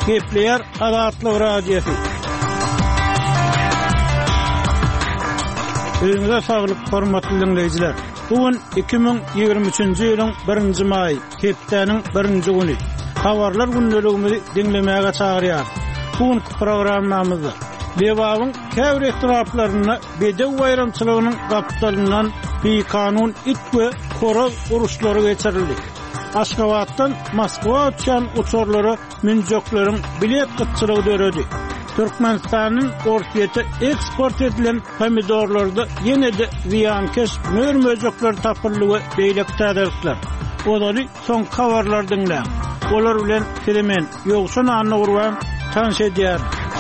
Kepler Azatlyk Radiosu. Öňüňizde saglyk, hormatly dinleyijiler. Bugün 2023-nji ýylyň 1-nji maý, hepdeniň 1-nji güni. Habarlar gündeligimizi dinlemäge çagyrýar. Bugünkü programmamyzda Lewabyň käbir etraplaryna bedew bayramçylygynyň gapdalynan beýkanun it we koraz uruşlary geçirildi. Aşgabatdan Moskwa uçan uçurlary münjeklerin bilet gıtçylygy döredi. Türkmenistanyň ortaýete eksport edilen pomidorlarda ýene-de ziýankeş mörmöjekler tapylýy beýlek täzersler. Olary soň habarlar dinleň. Olar bilen Kelemen ýogşan anlagurwan tanış edýär.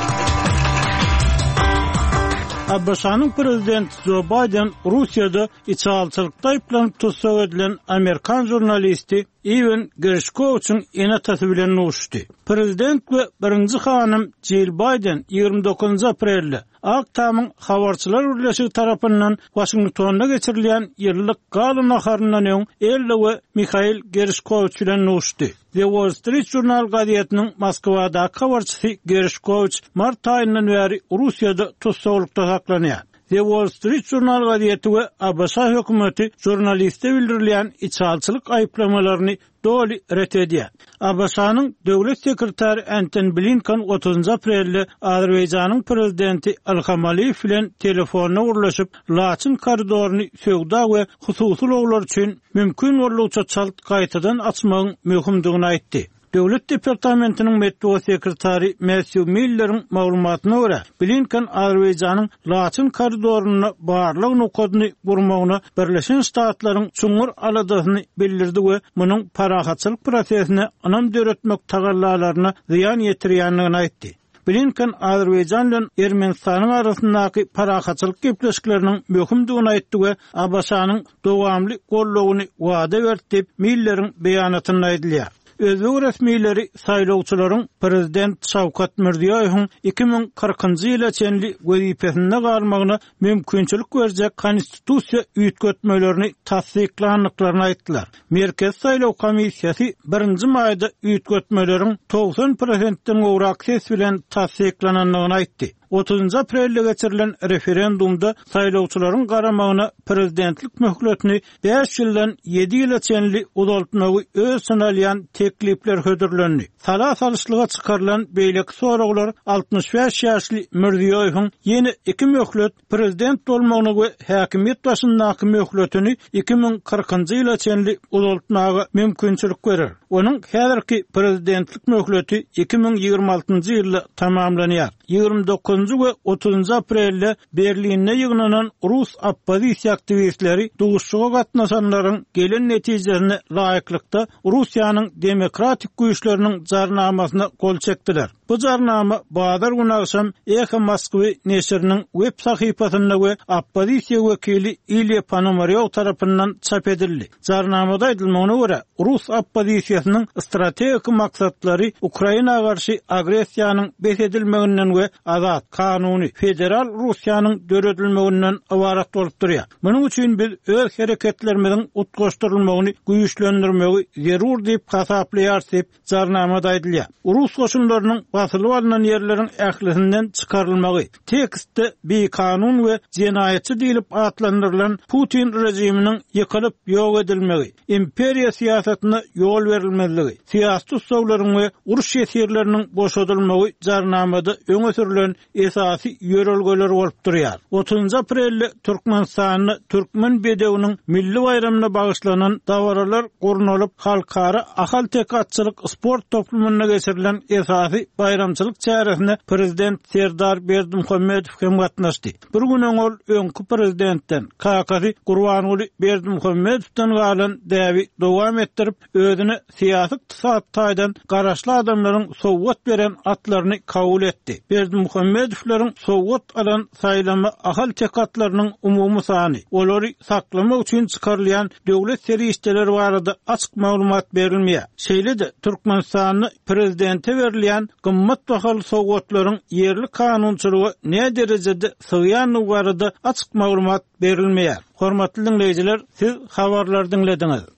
Abbasanyň prezident Joe Biden Russiýada içalçylykda aýplanyp tutsak edilen Amerikan jurnalisti Evan Gershkowiçiň enatasy bilen uçdy. Prezident we birinji hanym Jill Biden 29 aprelde Aktamyň habarçylar birleşigi tarapyndan Washingtonda geçirilen ýyllyk gala naharynyň öň Ella we Mikhail Gershkowiç bilen uçdy. The Wall Street Journal gazetynyň Moskwada habarçysy Gershkowiç mart aýyndan beri Russiýada tutsaklikda saklanýar. The Wall Street Journal gazeti we Abasa hökümeti jurnaliste bildirilýän içalçylyk aýplamalaryny doly ret edýär. Abasanyň döwlet sekretary Antony Blinken 30 aprelde Azerbaýjanyň prezidenti Ilham Aliýew bilen telefonna urlaşyp Laçyn koridoruny söwda we hususy loglar üçin mümkin bolýança çalt gaýtadan açmagyň möhümdigini aýtdy. Döwlet departamentiniň medeniýet sekretary Matthew Miller'ın maglumatyna görä, Blinken Azerbaýjanyň Laçyn koridoruny barlyk nukatyny gurmagyna Birleşen Ştatlaryň çuňur aladasyny bildirdi we munyň parahatçylyk prosesine anam döretmek tagallalaryna ziýan ýetirýändigini aýtdy. Blinken Azerbaýjan bilen Ermenistanyň arasyndaky parahatçylyk gepleşikleriniň möhümdigini aýtdy we Abbasanyň dowamly gollawyny wada berdi. Miller'ın beýanatyna aýdylýar. Özbek resmiýetleri saýlawçylaryň prezident Şawkat Mirziýowyň 2040-njy ýyla çenli wezipesinde galmagyna mümkinçilik berjek konstitusiýa üýtgetmelerini tasdiklandyklaryny aýtdylar. Merkez saýlaw komissiýasy 1-nji maýda üýtgetmeleriň 90%-den gowrak ses bilen tasdiklanandygyny aýtdy. 30 aprelde geçirilen referendumda saýlawçylaryň garamagyna prezidentlik möhletini 5 ýyldan 7 ýyla çenli uzaltmagy öz sanalýan teklipler hödürlendi. Sala salışlyga çykarylan beýlek soraglar 65 ýaşly Mirziýowyň ýene 2 möhlet prezident bolmagyny we häkimiýet başyndaky möhletini 2040-njy ýyla çenli uzaltmaga mümkinçilik berer. Onuň häzirki prezidentlik möhleti 2026-njy ýylda tamamlanýar. 29 we 30 aprelde Berlinde ýygnanan Rus oppozisiýa aktivistleri duguşçuga gatnaşanlaryň gelen netijesine laýyklykda Russiýanyň demokratik güýçleriniň jarnamasyna gol çekdiler. Bu jarnama Badar Gunaşam Echo Moskwy neşriniň web sahypasynda we oppozisiýa wekili Ilya Ponomaryow tarapyndan çap edildi. Jarnamada aýdylmagyna görä, Rus oppozisiýasynyň strategik maksatlary Ukraina garşy agresiýanyň besedilmeginden we azat, kanuny, federal Russiýanyň döredilmeginden awarat bolup durýar. Munyň üçin biz öz hereketlerimiziň utgaşdyrylmagyny güýçlendirmegi zerur diýip hasaplaýar diýip jarnamada aýdylýar. Rus goşunlarynyň basylyp alynan ýerleriň ählisinden çykarylmagy, tekstde beýkanun we jenaýetçi diýilip atlandyrylan Putin rejiminiň ýykylyp ýok edilmegi, imperiýa siýasatyna ýol berilmezligi, siýasy tutsaglaryň we uruş ýetirleriniň boşadylmagy jarnamada öňe sürülen esasy ýörelgeler bolup durýar. 30 aprelde Türkmenistanyň türkmen bedewiniň milli bayramyna bagyşlanan dawaralar gurnulyp halkara ahal tekatçylyk sport toplumuna geçirilen esasy bayramçylyk çäresine prezident Serdar Berdimuhammedow hem gatnaşdy. Bir gün ol öňkü prezidentden kakasy Gurbanuly Berdimuhammedowdan galan däwi dowam etdirip özüne siýasy taýdan garaşly adamlaryň sowgat beren atlaryny kabul etdi. Berdimuhammedowlaryň sowgat alan saýlama ahal tekatlarynyň umumy sany, olary saklamak üçin çykarylýan döwlet serişdeleri barada açyk maglumat berilmeýär. Şeýle-de Türkmenistanyň prezidente berilýän gymmat bahaly sowgatlaryň ýerli kanunçylygy ne derejede syýanyny barada açyk maglumat berilmeýär. Hormatly dinleyijiler, siz habarlar dinlediňiz.